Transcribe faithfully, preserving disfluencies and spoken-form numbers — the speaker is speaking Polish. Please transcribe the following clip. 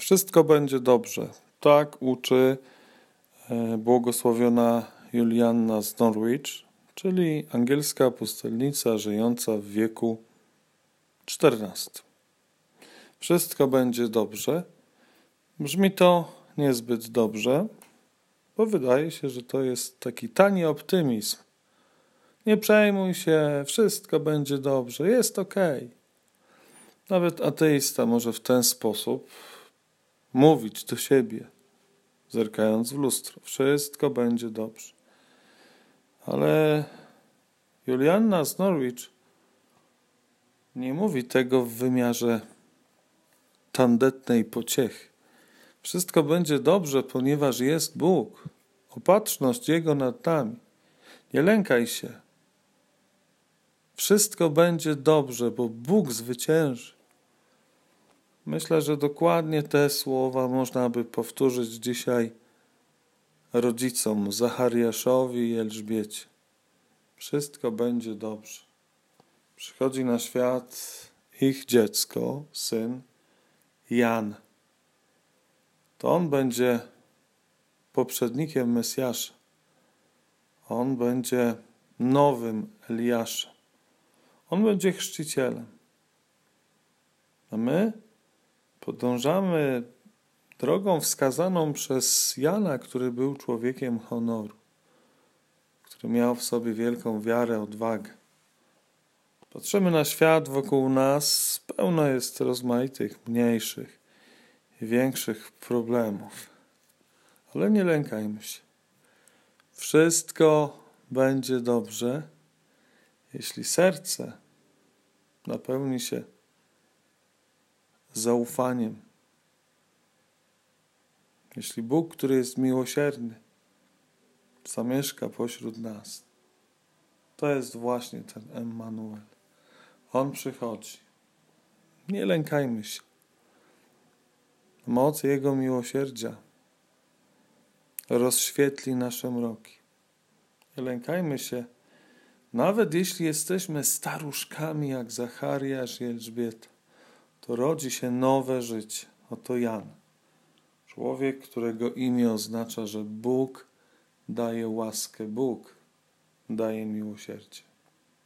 Wszystko będzie dobrze. Tak uczy błogosławiona Julianna z Norwich, czyli angielska apostolnica żyjąca w wieku czternastym. Wszystko będzie dobrze. Brzmi to niezbyt dobrze, bo wydaje się, że to jest taki tani optymizm. Nie przejmuj się, wszystko będzie dobrze, jest okej. Nawet ateista może w ten sposób mówić do siebie, zerkając w lustro. Wszystko będzie dobrze. Ale Julianna z Norwich nie mówi tego w wymiarze tandetnej pociechy. Wszystko będzie dobrze, ponieważ jest Bóg. Opatrzność Jego nad nami. Nie lękaj się. Wszystko będzie dobrze, bo Bóg zwycięży. Myślę, że dokładnie te słowa można by powtórzyć dzisiaj rodzicom Zachariaszowi i Elżbiecie. Wszystko będzie dobrze. Przychodzi na świat ich dziecko, syn Jan. To on będzie poprzednikiem Mesjasza. On będzie nowym Eliaszem. On będzie chrzcicielem. A my podążamy drogą wskazaną przez Jana, który był człowiekiem honoru, który miał w sobie wielką wiarę, odwagę. Patrzymy na świat wokół nas, pełno jest rozmaitych, mniejszych i większych problemów. Ale nie lękajmy się. Wszystko będzie dobrze, jeśli serce napełni się zaufaniem. Jeśli Bóg, który jest miłosierny, zamieszka pośród nas. To jest właśnie ten Emmanuel. On przychodzi. Nie lękajmy się. Moc Jego miłosierdzia rozświetli nasze mroki. Nie lękajmy się, nawet jeśli jesteśmy staruszkami jak Zachariasz i Elżbieta, to rodzi się nowe życie. Oto Jan. Człowiek, którego imię oznacza, że Bóg daje łaskę, Bóg daje miłosierdzie.